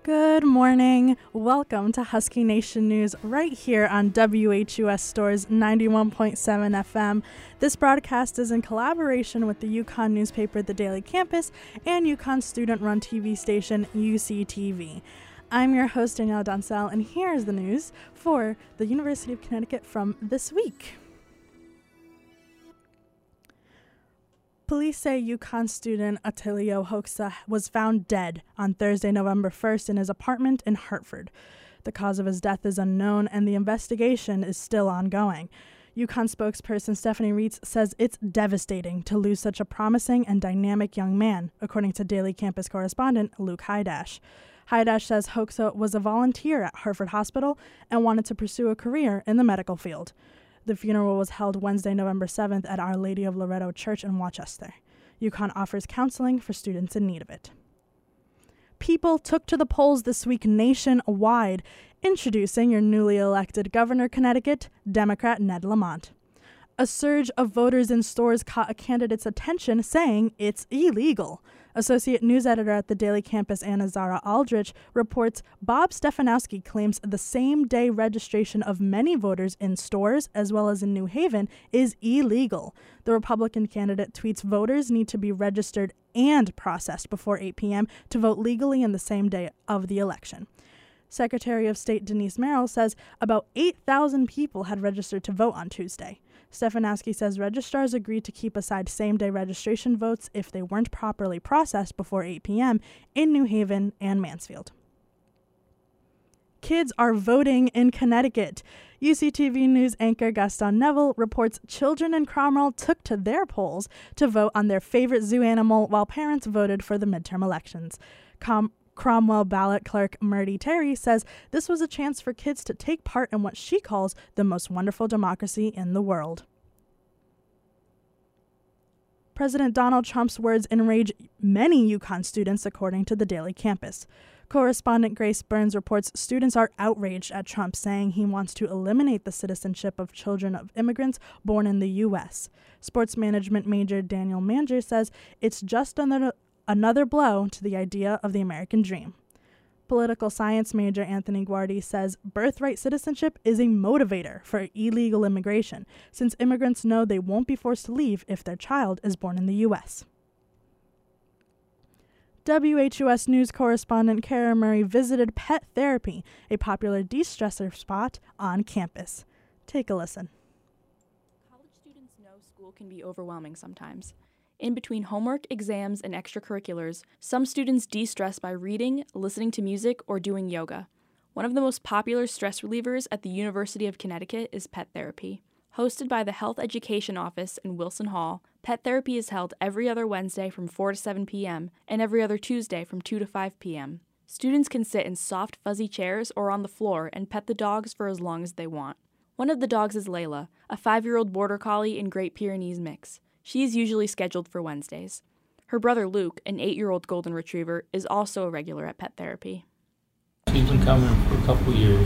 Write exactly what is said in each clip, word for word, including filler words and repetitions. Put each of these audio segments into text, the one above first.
Good morning. Welcome to Husky Nation News right here on W H U S Storrs ninety-one point seven F M. This broadcast is in collaboration with the UConn newspaper The Daily Campus and UConn student-run T V station U C T V. I'm your host, Danielle Doncel, and here is the news for the University of Connecticut from this week. Police say UConn student Attilio Hoxha was found dead on Thursday, November first in his apartment in Hartford. The cause of his death is unknown and the investigation is still ongoing. UConn spokesperson Stephanie Reitz says it's devastating to lose such a promising and dynamic young man, according to Daily Campus correspondent Luke Hydash. Hydash says Hoxha was a volunteer at Hartford Hospital and wanted to pursue a career in the medical field. The funeral was held Wednesday, November seventh at Our Lady of Loretto Church in Rochester. UConn offers counseling for students in need of it. People took to the polls this week nationwide, introducing your newly elected governor, Connecticut, Democrat Ned Lamont. A surge of voters in Storrs caught a candidate's attention, saying it's illegal. Associate news editor at the Daily Campus, Anna Zara Aldrich, reports Bob Stefanowski claims the same-day registration of many voters in Storrs, as well as in New Haven, is illegal. The Republican candidate tweets voters need to be registered and processed before eight p.m. to vote legally in the same day of the election. Secretary of State Denise Merrill says about eight thousand people had registered to vote on Tuesday. Stefanowski says registrars agreed to keep aside same-day registration votes if they weren't properly processed before eight p.m. in New Haven and Mansfield. Kids are voting in Connecticut. U C T V News anchor Gaston Neville reports children in Cromwell took to their polls to vote on their favorite zoo animal while parents voted for the midterm elections. Com- Cromwell ballot clerk Murdy Terry says this was a chance for kids to take part in what she calls the most wonderful democracy in the world. President Donald Trump's words enrage many UConn students, according to the Daily Campus. Correspondent Grace Burns reports students are outraged at Trump, saying he wants to eliminate the citizenship of children of immigrants born in the U S. Sports management major Daniel Manger says it's just another Another blow to the idea of the American dream. Political science major Anthony Guardi says birthright citizenship is a motivator for illegal immigration, since immigrants know they won't be forced to leave if their child is born in the U S. W H U S News correspondent Kara Murray visited Pet Therapy, a popular de-stressor spot on campus. Take a listen. College students know school can be overwhelming sometimes. In between homework, exams, and extracurriculars, some students de-stress by reading, listening to music, or doing yoga. One of the most popular stress relievers at the University of Connecticut is Pet Therapy. Hosted by the Health Education Office in Wilson Hall, Pet Therapy is held every other Wednesday from four to seven p.m. and every other Tuesday from two to five p.m. Students can sit in soft, fuzzy chairs or on the floor and pet the dogs for as long as they want. One of the dogs is Layla, a five-year-old Border Collie and Great Pyrenees mix. She is usually scheduled for Wednesdays. Her brother Luke, an eight-year-old golden retriever, is also a regular at Pet Therapy. She's been coming for a couple years,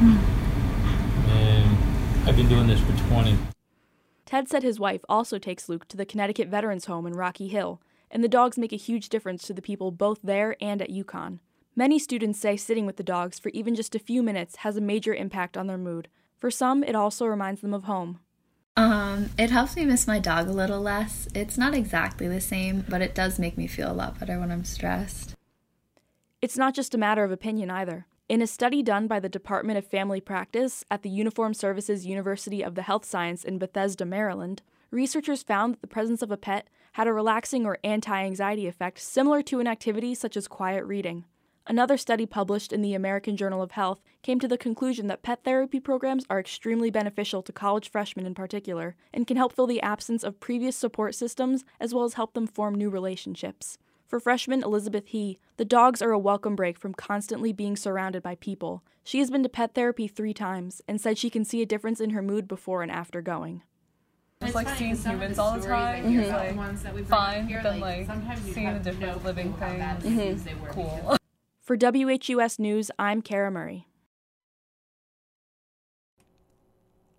and I've been doing this for twenty. Ted said his wife also takes Luke to the Connecticut Veterans Home in Rocky Hill, and the dogs make a huge difference to the people both there and at UConn. Many students say sitting with the dogs for even just a few minutes has a major impact on their mood. For some, it also reminds them of home. Um, it helps me miss my dog a little less. It's not exactly the same, but it does make me feel a lot better when I'm stressed. It's not just a matter of opinion either. In a study done by the Department of Family Practice at the Uniformed Services University of the Health Science in Bethesda, Maryland, researchers found that the presence of a pet had a relaxing or anti-anxiety effect similar to an activity such as quiet reading. Another study published in the American Journal of Health came to the conclusion that pet therapy programs are extremely beneficial to college freshmen in particular and can help fill the absence of previous support systems as well as help them form new relationships. For freshman Elizabeth He, the dogs are a welcome break from constantly being surrounded by people. She has been to pet therapy three times and said she can see a difference in her mood before and after going. It's like seeing humans all the time, mm-hmm. It's like the ones that we fine, here, but then like, like seeing the different no living things, mm-hmm. Cool. For W H U S News, I'm Kara Murray.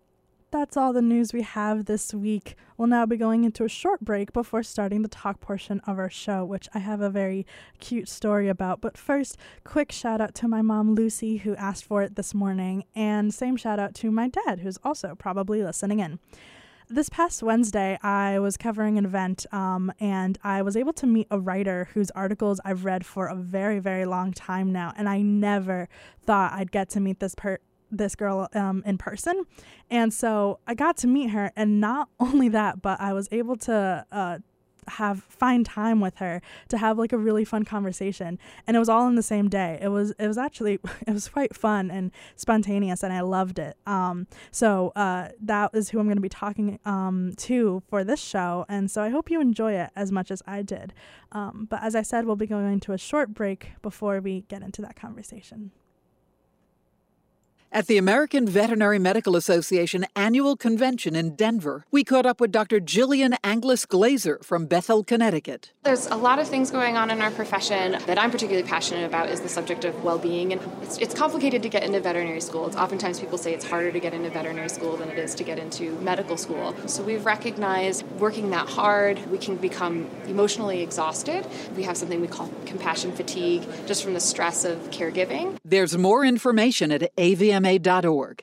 That's all the news we have this week. We'll now be going into a short break before starting the talk portion of our show, which I have a very cute story about. But first, quick shout out to my mom, Lucy, who asked for it this morning, and same shout out to my dad, who's also probably listening in. This past Wednesday, I was covering an event, um, and I was able to meet a writer whose articles I've read for a very, very long time now, and I never thought I'd get to meet this per- this girl um, in person. And so I got to meet her, and not only that, but I was able to uh, have find time with her to have like a really fun conversation, and it was all in the same day. It was it was actually it was quite fun and spontaneous, and I loved it. Um, so uh, that is who I'm going to be talking um, to for this show, and so I hope you enjoy it as much as I did. Um, but as I said, we'll be going to a short break before we get into that conversation. At the American Veterinary Medical Association annual convention in Denver, we caught up with Doctor Jillian Anglis-Glazer from Bethel, Connecticut. There's a lot of things going on in our profession that I'm particularly passionate about is the subject of well-being. And it's, it's complicated to get into veterinary school. It's oftentimes people say it's harder to get into veterinary school than it is to get into medical school. So we've recognized working that hard, we can become emotionally exhausted. We have something we call compassion fatigue, just from the stress of caregiving. There's more information at A V M A dot org.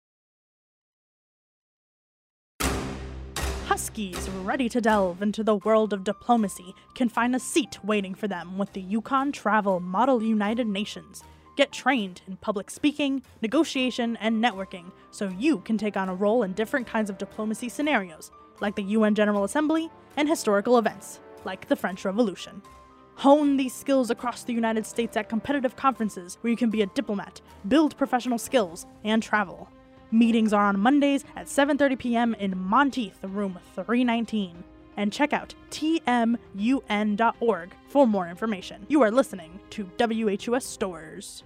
Huskies ready to delve into the world of diplomacy can find a seat waiting for them with the Yukon Travel Model United Nations. Get trained in public speaking, negotiation, and networking so you can take on a role in different kinds of diplomacy scenarios, like the U N General Assembly and historical events, like the French Revolution. Hone these skills across the United States at competitive conferences where you can be a diplomat, build professional skills, and travel. Meetings are on Mondays at seven thirty p.m. in Monteith, room three nineteen. And check out T M U N dot org for more information. You are listening to W H U S Stores.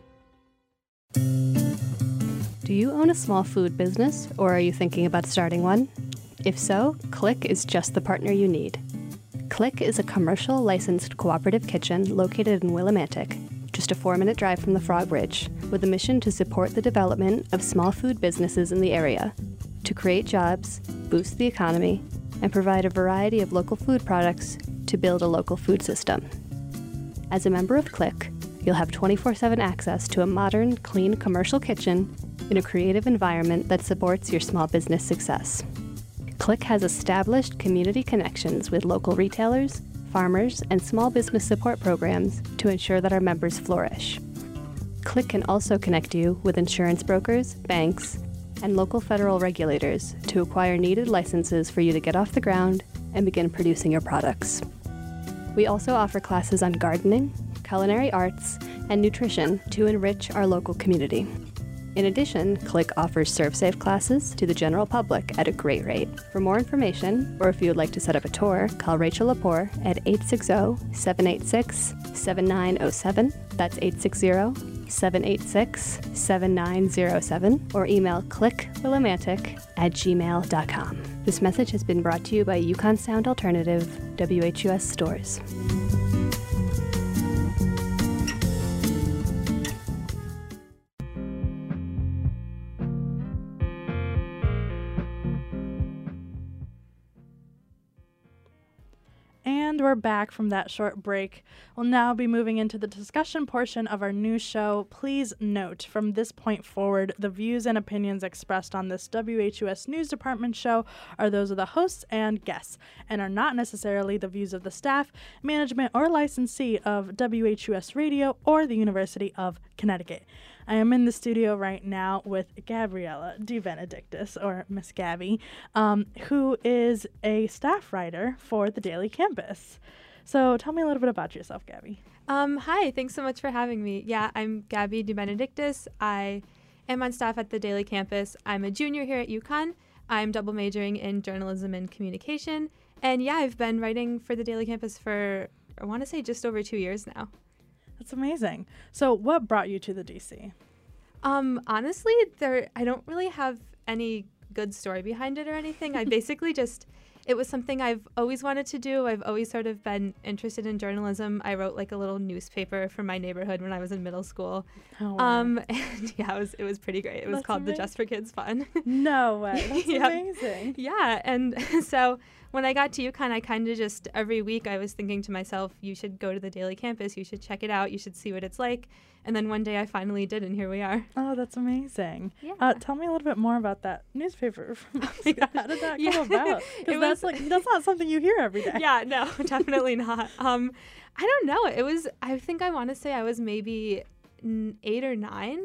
Do you own a small food business, or are you thinking about starting one? If so, Click is just the partner you need. Click is a commercial licensed cooperative kitchen located in Willimantic, just a four-minute drive from the Frog Bridge, with a mission to support the development of small food businesses in the area, to create jobs, boost the economy, and provide a variety of local food products to build a local food system. As a member of Click, you'll have twenty-four seven access to a modern, clean commercial kitchen in a creative environment that supports your small business success. Click has established community connections with local retailers, farmers, and small business support programs to ensure that our members flourish. Click can also connect you with insurance brokers, banks, and local federal regulators to acquire needed licenses for you to get off the ground and begin producing your products. We also offer classes on gardening, culinary arts, and nutrition to enrich our local community. In addition, Click offers ServSafe classes to the general public at a great rate. For more information, or if you would like to set up a tour, call Rachel Lepore at eight six zero, seven eight six, seven nine zero seven. That's eight six zero, seven eight six, seven nine zero seven. Or email clickwillimantic at gmail dot com. This message has been brought to you by Yukon Sound Alternative, W H U S Stores. And we're back from that short break. We'll now be moving into the discussion portion of our new show. Please note, from this point forward, the views and opinions expressed on this W H U S News Department show are those of the hosts and guests, and are not necessarily the views of the staff, management, or licensee of W H U S Radio or the University of Connecticut. I am in the studio right now with Gabriella DeBenedictis, or Miss Gabby, um, who is a staff writer for the Daily Campus. So tell me a little bit about yourself, Gabby. Um, hi, thanks so much for having me. Yeah, I'm Gabby DeBenedictis. I am on staff at the Daily Campus. I'm a junior here at UConn. I'm double majoring in journalism and communication. And yeah, I've been writing for the Daily Campus for, I want to say, just over two years now. That's amazing. So what brought you to the D C? Um, honestly, there I don't really have any good story behind it or anything. I basically just it was something I've always wanted to do. I've always sort of been interested in journalism. I wrote like a little newspaper for my neighborhood when I was in middle school. Oh, wow. Um, and yeah, it was, it was pretty great. It was That's called amazing. the Just for Kids Fun. No way. That's Yep. amazing. Yeah. And so when I got to UConn, I kind of just every week I was thinking to myself, you should go to the Daily Campus. You should check it out. You should see what it's like. And then one day I finally did, and here we are. Oh, that's amazing. Yeah. Uh, tell me a little bit more about that newspaper. How did that Yeah. come about? It Because was- that's like that's not something you hear every day. Yeah, no, definitely not. Um, I don't know. It was, I think I want to say I was maybe n- eight or nine,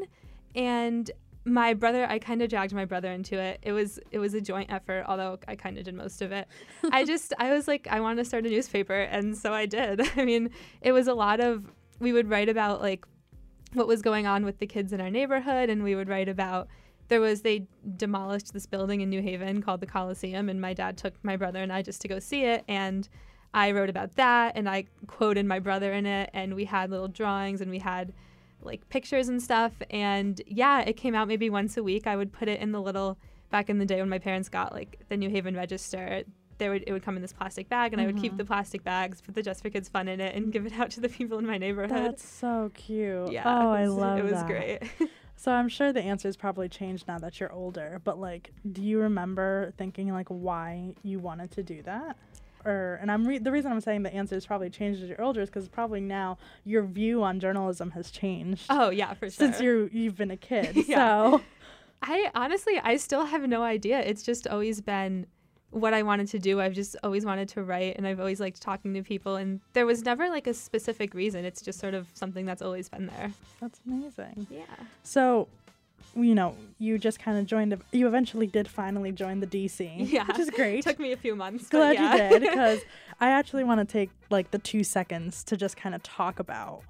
and my brother, I kind of dragged my brother into it. It was, it was a joint effort, although I kind of did most of it. I just, I was like, I want to start a newspaper, and so I did. I mean, it was a lot of, we would write about like what was going on with the kids in our neighborhood, and we would write about, there was, they demolished this building in New Haven called the Coliseum, and my dad took my brother and I just to go see it, and I wrote about that, and I quoted my brother in it, and we had little drawings, and we had like pictures and stuff, and yeah, it came out maybe once a week. I would put it in the little, back in the day when my parents got like the New Haven Register, they would, it would come in this plastic bag, and mm-hmm. I would keep the plastic bags, put the Just for Kids Fun in it, and give it out to the people in my neighborhood. That's so cute. Yeah, Oh, it I was, love it was that. great. So I'm sure the answer's probably changed now that you're older, but like, do you remember thinking like why you wanted to do that? Or, and I'm re- the reason I'm saying the answer's probably changed as you're older is because probably now your view on journalism has changed. Oh yeah, for sure. Since you're you've been a kid. Yeah. So I honestly, I still have no idea. It's just always been what I wanted to do. I've just always wanted to write, and I've always liked talking to people, and there was never like a specific reason. It's just sort of something that's always been there. That's amazing. Yeah. So, you know, you just kind of joined, a, you eventually did finally join the D C, yeah. which is great. It took me a few months. Glad yeah. you did, because I actually want to take like the two seconds to just kind of talk about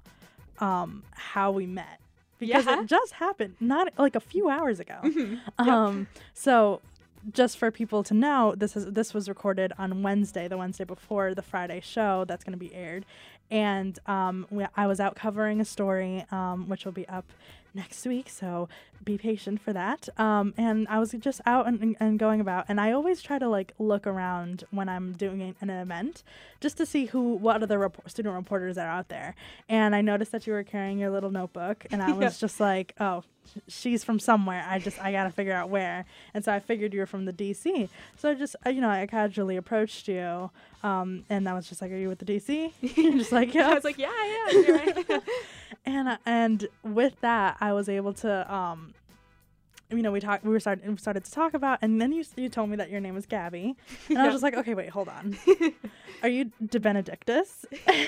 um, how we met. Because Yeah. it just happened not like a few hours ago. Mhm. Um, so just for people to know, this is this was recorded on Wednesday, the Wednesday before the Friday show that's going to be aired. And um, we, I was out covering a story, um, which will be up next week, so be patient for that. Um, and I was just out and, and, and going about, and I always try to like look around when I'm doing an event just to see who, what other rep- student reporters are out there. And I noticed that you were carrying your little notebook, and I was Yeah. just like, oh, she's from somewhere. I just, I gotta figure out where. And so I figured you were from the D C. So I just, I, you know, I casually approached you, um, and I was just like, are you with the D C? You're just like, yeah. I was like, yeah, yeah, you're right. And uh, and with that, I was able to, um, you know, we talked, we were started, we started to talk about, and then you you told me that your name was Gabby, and I was just like, okay, wait, hold on, are you De Benedictus?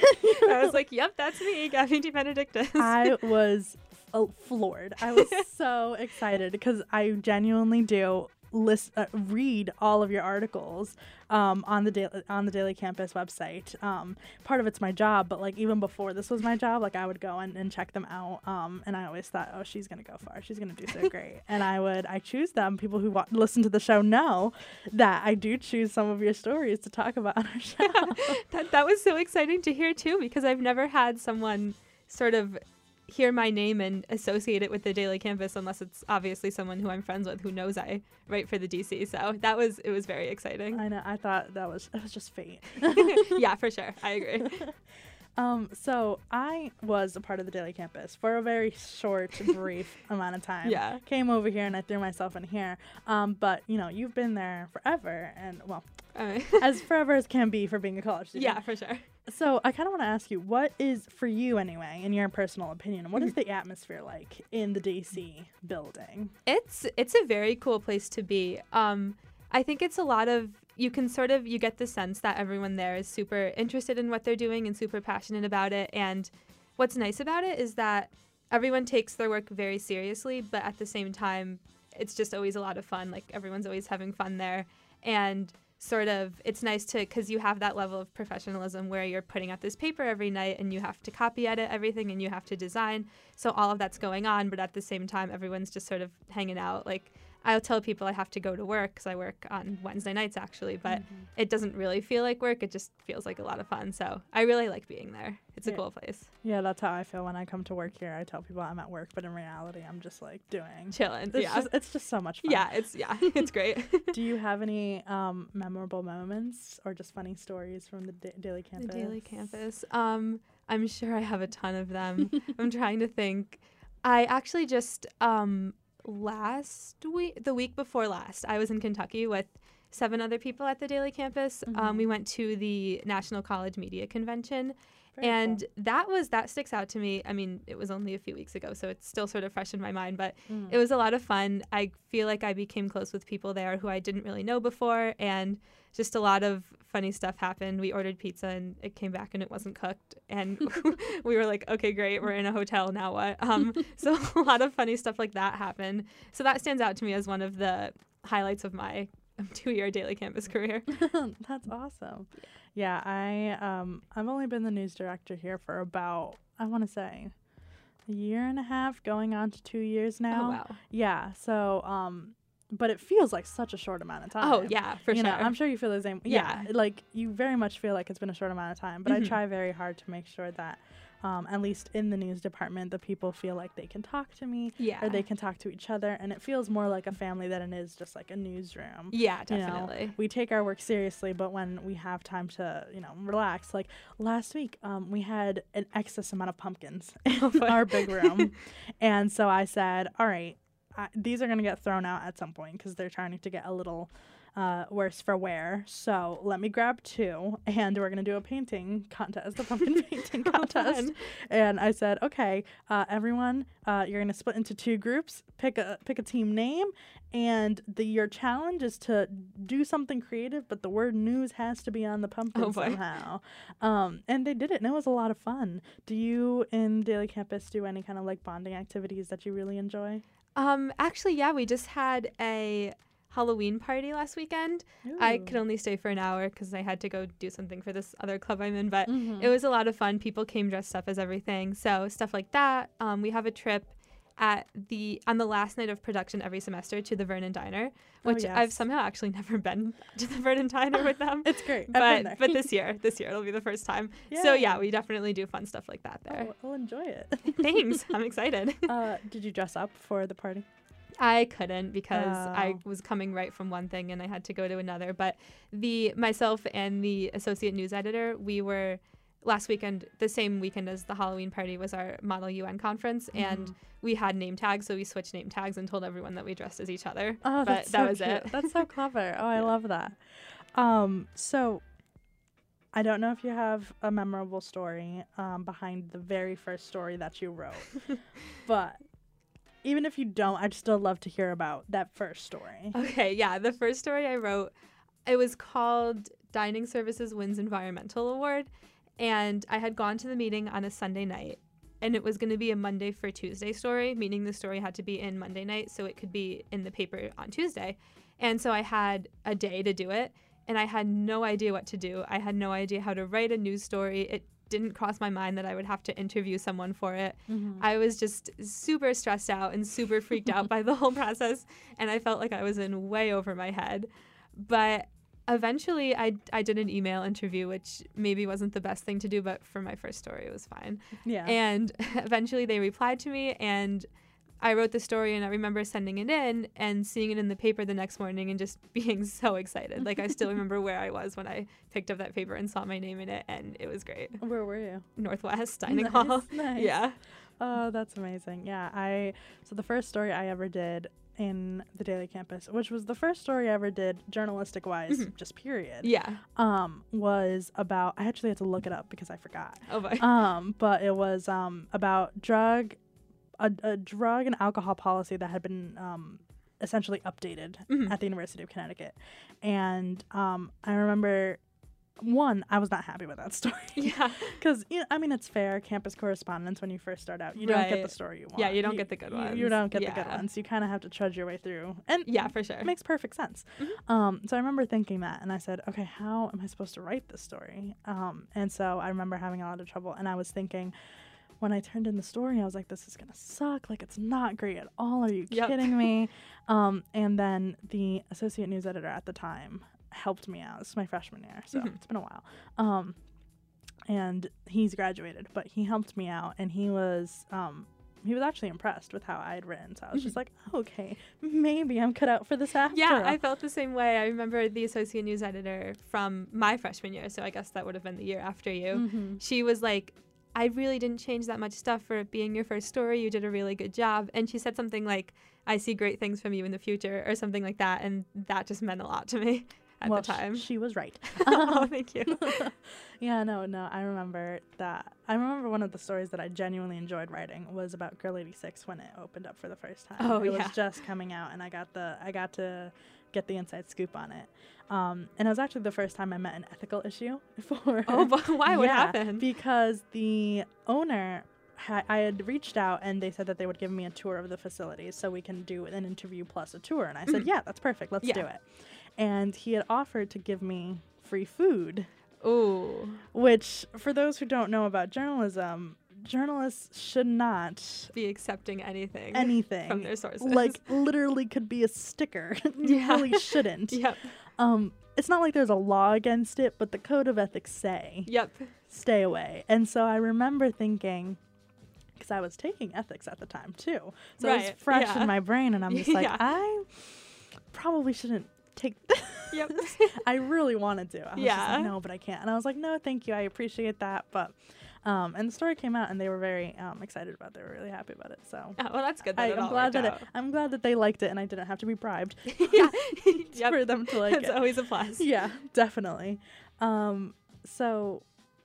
I was like, yep, that's me, Gabby De Benedictus. I was uh, floored. I was so excited because I genuinely do list uh, read all of your articles um, on the da- on the Daily Campus website. Um, part of it's my job, but like even before this was my job, like I would go and, and check them out. Um, and I always thought, oh, she's gonna go far. She's gonna do so great. And I would I choose them. People who wa- listen to the show know that I do choose some of your stories to talk about on our show. that that was so exciting to hear too, because I've never had someone sort of hear my name and associate it with the Daily Campus unless it's obviously someone who I'm friends with who knows I write for the D C. So that was, it was very exciting. I know. I thought that was it was just fate. Yeah, for sure. I agree. Um, so I was a part of the Daily Campus for a very short, brief amount of time. Yeah. Came over here and I threw myself in here. Um, but you know, you've been there forever, and well, Uh, as forever as can be for being a college student. yeah, for sure. So I kind of want to ask you, what is, for you anyway, in your personal opinion, what is the atmosphere like in the D C building? It's it's a very cool place to be. Um, I think it's a lot of, you can sort of, you get the sense that everyone there is super interested in what they're doing and super passionate about it. And what's nice about it is that everyone takes their work very seriously, but at the same time, it's just always a lot of fun. Like everyone's always having fun there. And sort of, it's nice to, because you have that level of professionalism where you're putting out this paper every night and you have to copy edit everything and you have to design. So all of that's going on, but at the same time, everyone's just sort of hanging out. Like I'll tell people I have to go to work because I work on Wednesday nights actually, but mm-hmm. it doesn't really feel like work. It just feels like a lot of fun. So I really like being there. It's yeah. a cool place. Yeah, that's how I feel when I come to work here. I tell people I'm at work, but in reality, I'm just like doing chilling. It's yeah, just, it's just so much fun. Yeah, it's yeah, it's great. Do you have any um, memorable moments or just funny stories from the da- daily campus? The daily campus. Um, I'm sure I have a ton of them. I'm trying to think. I actually just um. last week, the week before last, I was in Kentucky with seven other people at the daily campus. Mm-hmm. Um, we went to the National College Media Convention. Very and cool. that was, that sticks out to me. I mean, it was only a few weeks ago, so it's still sort of fresh in my mind, but mm. it was a lot of fun. I feel like I became close with people there who I didn't really know before, and just a lot of funny stuff happened. We ordered pizza and it came back and it wasn't cooked. And we were like, okay, great, we're in a hotel, now what? Um, so a lot of funny stuff like that happened. So that stands out to me as one of the highlights of my two-year daily campus career. That's awesome. Yeah, I um I've only been the news director here for about, I want to say, a year and a half, going on to two years now. Oh wow. Yeah, so um but it feels like such a short amount of time. Oh yeah, for you sure. know, I'm sure you feel the same. Yeah, yeah, like you very much feel like it's been a short amount of time, but mm-hmm. I try very hard to make sure that Um, at least in the news department, the people feel like they can talk to me, yeah. or they can talk to each other, and it feels more like a family than it is just like a newsroom. Yeah, definitely. You know, we take our work seriously, but when we have time to, you know, relax, like last week, um, we had an excess amount of pumpkins in our big room, and so I said, all right, I, these are gonna get thrown out at some point because they're trying to get a little Uh, worse for wear. So let me grab two, and we're gonna do a painting contest, a pumpkin painting contest. Fun. And I said, okay, uh, everyone, uh, you're gonna split into two groups. Pick a pick a team name, and the your challenge is to do something creative, but the word news has to be on the pumpkin oh, somehow. Um, and they did it, and it was a lot of fun. Do you in Daily Campus do any kind of like bonding activities that you really enjoy? Um, actually, yeah, we just had a Halloween party last weekend. Ooh. I could only stay for an hour because I had to go do something for this other club I'm in, but mm-hmm. it was a lot of fun. People came dressed up as everything, so stuff like that. Um, we have a trip at the on the last night of production every semester to the Vernon Diner, which oh, yes. I've somehow actually never been to the Vernon Diner with them. It's great. But I've been there. but this year, this year it'll be the first time. Yeah. So yeah, we definitely do fun stuff like that there. Oh, I'll enjoy it. Thanks. I'm excited. Uh, did you dress up for the party? I couldn't because oh. I was coming right from one thing and I had to go to another. But the myself and the associate news editor, we were last weekend, the same weekend as the Halloween party was our Model U N conference, mm. and we had name tags, so we switched name tags and told everyone that we dressed as each other. Oh, but that's that so was cute. it. That's so clever. Oh, I yeah. love that. Um, so I don't know if you have a memorable story um, behind the very first story that you wrote, but even if you don't, I'd still love to hear about that first story. Okay, yeah. The first story I wrote, it was called Dining Services Wins Environmental Award. And I had gone to the meeting on a Sunday night. And it was going to be a Monday for Tuesday story, meaning the story had to be in Monday night so it could be in the paper on Tuesday. And so I had a day to do it. And I had no idea what to do. I had no idea how to write a news story. It didn't cross my mind that I would have to interview someone for it. Mm-hmm. I was just super stressed out and super freaked out by the whole process, and I felt like I was in way over my head. But eventually I, I did an email interview, which maybe wasn't the best thing to do, but for my first story it was fine. Yeah. And eventually they replied to me, and I wrote the story, and I remember sending it in and seeing it in the paper the next morning and just being so excited. Like, I still remember where I was when I picked up that paper and saw my name in it, and it was great. Where were you? Northwest Dining nice, Hall. Nice. Yeah. Oh, that's amazing. Yeah, I so the first story I ever did in the Daily Campus, which was the first story I ever did journalistic-wise, mm-hmm. just period. Yeah. Um, was about, I actually had to look it up because I forgot. Oh, boy. Um, but it was um about drug A, a drug and alcohol policy that had been um, essentially updated mm-hmm. at the University of Connecticut. And um, I remember, one, I was not happy with that story. Yeah. Because, you know, I mean, it's fair. Campus correspondence, when you first start out, you right. don't get the story you want. Yeah, you don't you, get the good you, ones. You don't get yeah. the good ones. You kind of have to trudge your way through. And yeah, for sure. It makes perfect sense. Mm-hmm. Um, so I remember thinking that, and I said, okay, how am I supposed to write this story? Um, and so I remember having a lot of trouble, and I was thinking, when I turned in the story, I was like, this is going to suck. Like, it's not great at all. Are you Yep. kidding me? Um, and then the associate news editor at the time helped me out. This is my freshman year, so Mhm. it's been a while. Um, and he's graduated, but he helped me out, and he was um, he was actually impressed with how I had written. So I was just like, okay, maybe I'm cut out for this after Yeah, all. I felt the same way. I remember the associate news editor from my freshman year, so I guess that would have been the year after you. Mhm. She was like, I really didn't change that much stuff for it being your first story. You did a really good job. And she said something like, I see great things from you in the future, or something like that. And that just meant a lot to me at well, the time. sh- she was right. Oh, thank you. Yeah, no, no. I remember that. I remember one of the stories that I genuinely enjoyed writing was about Girl eighty-six when it opened up for the first time. Oh, it yeah. was just coming out, and I got the I got to get the inside scoop on it. Um, and it was actually the first time I met an ethical issue for. Oh, but why? What yeah, happened? Because the owner. ha- I had reached out and they said that they would give me a tour of the facilities so we can do an interview plus a tour. And I said, Mhm. yeah, that's perfect. Let's Yeah. do it. And he had offered to give me free food. Ooh. Which, for those who don't know about journalism, journalists should not Be accepting anything. anything from their sources. Like, literally could be a sticker. You Yeah. really shouldn't. Yep. Um, it's not like there's a law against it, but the code of ethics say, Yep. stay away. And so I remember thinking, because I was taking ethics at the time too, so it was Right, fresh yeah. in my brain, and I'm just like, Yeah. I probably shouldn't take this. Yep. I really wanted to. I was just Yeah. like, no, but I can't. And I was like, no, thank you. I appreciate that. But, um, and the story came out, and they were very um, excited about it. They were really happy about it. So Oh, well, that's good. That I, it I'm all glad worked that it, out. I'm glad that they liked it, and I didn't have to be bribed Yeah. Yep. for them to like That's it. always a plus. Yeah, definitely. Um, so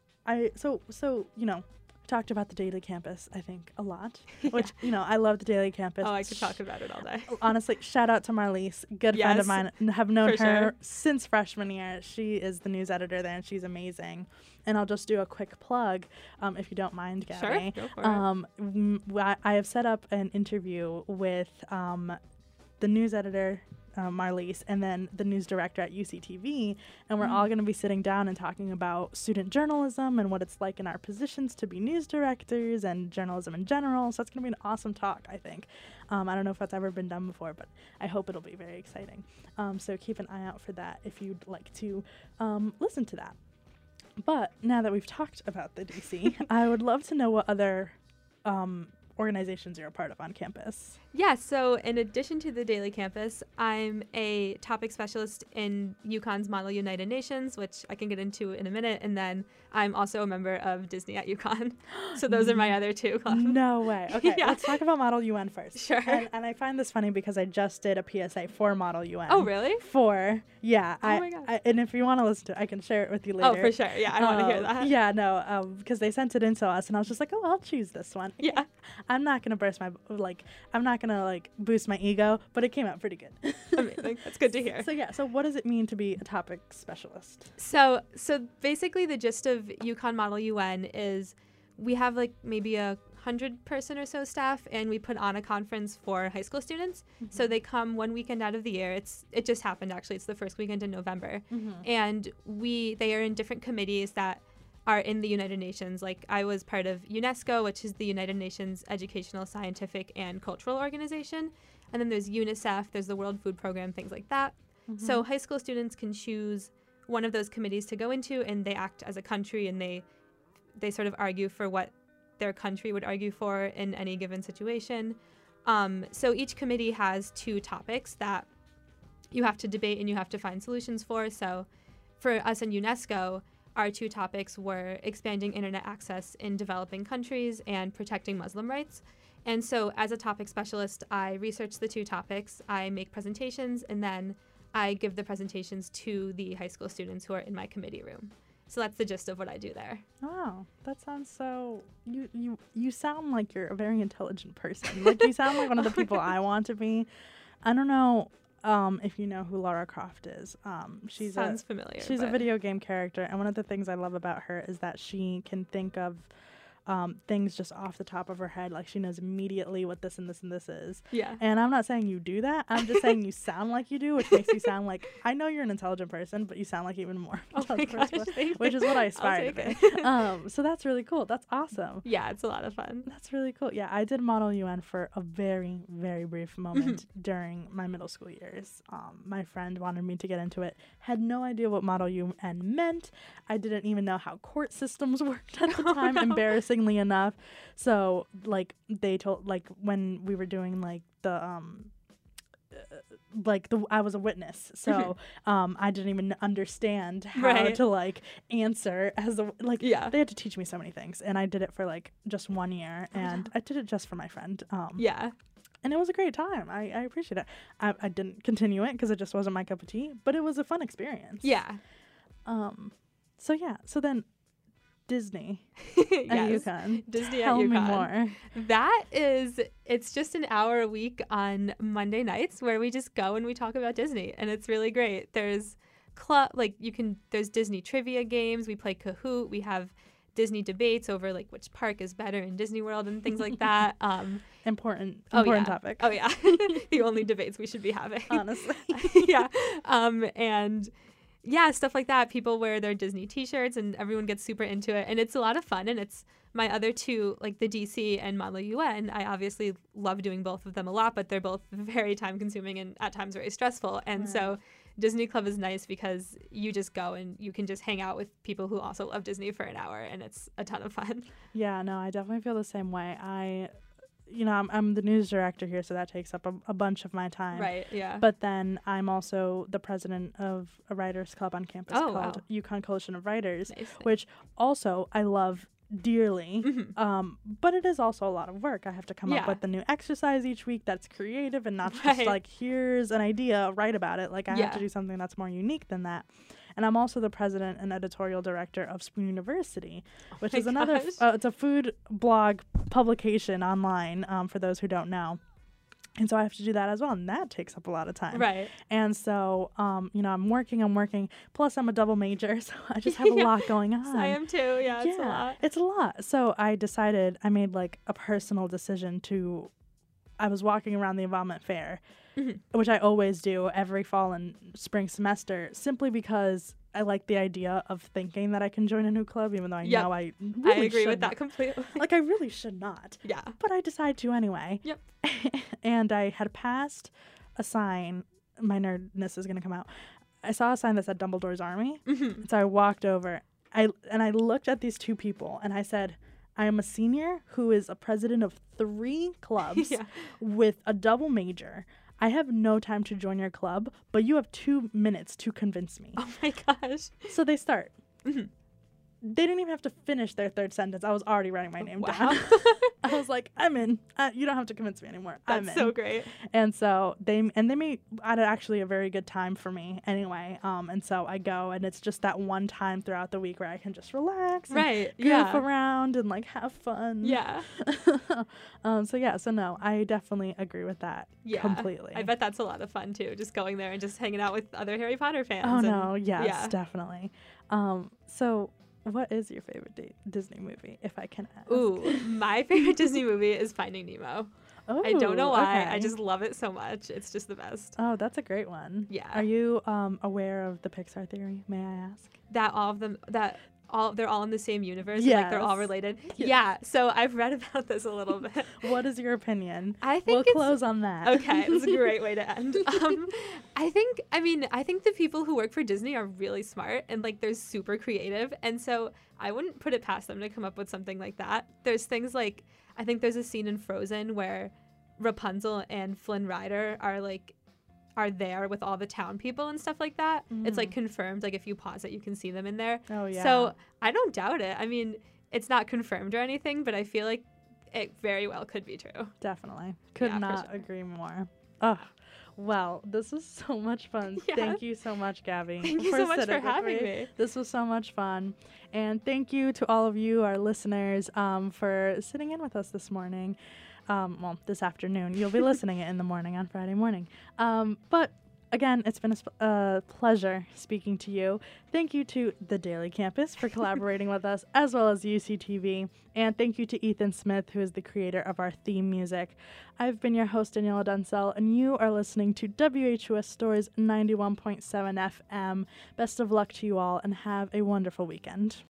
I so so you know talked about the Daily Campus, I think, a lot, which you know I love the Daily Campus. Oh, I could talk about it all day. Honestly, shout out to Marlise, good friend of Yes, mine. and Have known for her sure. since freshman year. She is the news editor there, and she's amazing. And I'll just do a quick plug, um, if you don't mind, Sure, Gabby. go for it. um, m- I I have set up an interview with um, the news editor, uh, Marlise, and then the news director at U C T V, and we're Mhm. all going to be sitting down and talking about student journalism and what it's like in our positions to be news directors and journalism in general. So it's going to be an awesome talk, I think. Um, I don't know if that's ever been done before, but I hope it'll be very exciting. Um, so keep an eye out for that if you'd like to um, listen to that. But now that we've talked about the D C, I would love to know what other um, organizations you're a part of on campus. Yeah, so in addition to the Daily Campus, I'm a topic specialist in UConn's Model United Nations, which I can get into in a minute, and then I'm also a member of Disney at UConn. So those are my other two clubs. No way. Okay, Yeah. let's talk about Model U N first. Sure. And, and I find this funny because I just did a P S A for Model U N. Oh, really? For, yeah. Oh I, my gosh. I, and if you want to listen to it, I can share it with you later. Oh, for sure. Yeah, I want to hear Um, that. Yeah, no, because they sent it in to us, and I was just like, oh, I'll choose this one. Yeah. I'm not going to burst my, like, I'm not going to, like, boost my ego, but it came out pretty good. Amazing. That's good to hear. So, yeah, so what does it mean to be a topic specialist? So, so basically, the gist of UConn Model U N is we have like maybe a hundred person or so staff, and we put on a conference for high school students. So they come one weekend out of the year. It's it just happened actually. It's the first weekend in November, and we they are in different committees that are in the United Nations. Like I was part of UNESCO, which is the United Nations Educational, Scientific, and Cultural Organization, and then there's UNICEF. There's the World Food Program, things like that. So high school students can choose one of those committees to go into, and they act as a country, and they they sort of argue for what their country would argue for in any given situation. Um, so each committee has two topics that you have to debate and you have to find solutions for. So for us in UNESCO, our two topics were expanding internet access in developing countries and protecting Muslim rights. And so as a topic specialist, I research the two topics, I make presentations, and then I give the presentations to the high school students who are in my committee room. So that's the gist of what I do there. Oh, that sounds so, you, you, you sound like you're a very intelligent person. Like, you sound like one of the people I want to be. I don't know um, if you know who Lara Croft is. Um, she's Sounds a, familiar. She's a but- video game character, and one of the things I love about her is that she can think of um, things just off the top of her head. Like she knows immediately what this and this and this is. Yeah. And I'm not saying you do that. I'm just saying you sound like you do, which makes you sound like, I know you're an intelligent person, but you sound like even more oh my gosh, person, which is what I aspire to be. um, so that's really cool. That's awesome. Yeah, it's a lot of fun. That's really cool. Yeah, I did Model U N for a very, very brief moment during my middle school years. Um, my friend wanted me to get into it, had no idea what Model U N meant. I didn't even know how court systems worked at the oh, time, no. embarrassingly enough. So, like, they told, like, when we were doing, like, the, um, uh, like, the I was a witness. So, um, I didn't even understand how right. to, like, answer as a, like, yeah. they had to teach me so many things. And I did it for, like, just one year. And I did it just for my friend. Um, yeah. And it was a great time. I, I appreciate it. I, I didn't continue it because it just wasn't my cup of tea, but it was a fun experience. Yeah. Um. So yeah. So then, Disney yes. at UConn. Disney Tell at UConn. me more. That is, it's just an hour a week on Monday nights where we just go and we talk about Disney, and it's really great. There's club, like you can. There's Disney trivia games. We play Kahoot. We have Disney debates over like which park is better in Disney World and things like that. Um, important, oh, important yeah. topic. Oh yeah, the only debates we should be having, honestly. yeah, um, and yeah, stuff like that. People wear their Disney T-shirts, and everyone gets super into it, and it's a lot of fun. And it's my other two, like the D C and Model U N. I obviously love doing both of them a lot, but they're both very time-consuming and at times very stressful. And right. so Disney Club is nice because you just go and you can just hang out with people who also love Disney for an hour, and it's a ton of fun. Yeah, no, I definitely feel the same way. I, you know, I'm, I'm the news director here, so that takes up a, a bunch of my time. Right, yeah. But then I'm also the president of a writers club on campus oh, called wow. UConn Coalition of Writers, nice, which also I love dearly, mm-hmm. um, but it is also a lot of work. I have to come yeah. up with a new exercise each week that's creative and not right. just like, here's an idea, write about it. Like I yeah. have to do something that's more unique than that. And I'm also the president and editorial director of Spoon University, which oh is another, f- uh, it's a food blog publication online, um, for those who don't know. And so I have to do that as well, and that takes up a lot of time. Right. And so, um, you know, I'm working, I'm working. Plus, I'm a double major, so I just have a yeah. lot going on. I am too. Yeah, it's yeah, a lot. It's a lot. So I decided, I made like a personal decision to, I was walking around the Involvement Fair, mm-hmm. which I always do every fall and spring semester, simply because I like the idea of thinking that I can join a new club, even though I yep. know I really I agree should with not. that completely. Like, I really should not. Yeah. But I decide to anyway. Yep. And I had passed a sign. My nerdness is going to come out. I saw a sign that said Dumbledore's Army. Mm-hmm. So I walked over. I and I looked at these two people, and I said, I am a senior who is a president of three clubs yeah. with a double major. I have no time to join your club, but you have two minutes to convince me. Oh my gosh. So they start. Mm-hmm. They didn't even have to finish their third sentence. I was already writing my name wow. down. I was like, I'm in. Uh, you don't have to convince me anymore. That's I'm in. so great. And so they and they made at actually a very good time for me anyway. Um, and so I go, and it's just that one time throughout the week where I can just relax, and right? goof yeah. around and like have fun. Yeah. um. So yeah. So no, I definitely agree with that. Yeah. Completely. I bet that's a lot of fun too. Just going there and just hanging out with other Harry Potter fans. Oh and, no. Yes. Yeah. Definitely. Um. So. What is your favorite D- Disney movie, if I can ask? Ooh, my favorite Disney movie is Finding Nemo. Oh, I don't know why. okay. I just love it so much. It's just the best. Oh, that's a great one. Yeah. Are you um aware of the Pixar theory, may I ask? That all of them, that all, they're all in the same universe. Yes. Like they're all related. Yes. Yeah. So I've read about this a little bit. What is your opinion? I think we'll it's, close on that. Okay. It's a great way to end. Um, I think, I mean, I think the people who work for Disney are really smart and like they're super creative. And so I wouldn't put it past them to come up with something like that. There's things like, I think there's a scene in Frozen where Rapunzel and Flynn Rider are like, are there with all the town people and stuff like that. Mm. It's like confirmed. Like if you pause it, you can see them in there. Oh yeah. So I don't doubt it. I mean, it's not confirmed or anything, but I feel like it very well could be true. Definitely. Could Yeah, not sure. agree more. Oh, well, this was so much fun. Yeah. Thank you so much, Gabby. Thank you for so much sitting for with having me. me. This was so much fun. And thank you to all of you, our listeners, um, for sitting in with us this morning. Um, well, this afternoon. You'll be listening it in the morning on Friday morning. Um, but Again, it's been a sp- uh, pleasure speaking to you. Thank you to the Daily Campus for collaborating with us, as well as U C T V. And thank you to Ethan Smith, who is the creator of our theme music. I've been your host, Daniela Dunsell, and you are listening to W H U S Stories ninety-one point seven F M. Best of luck to you all, and have a wonderful weekend.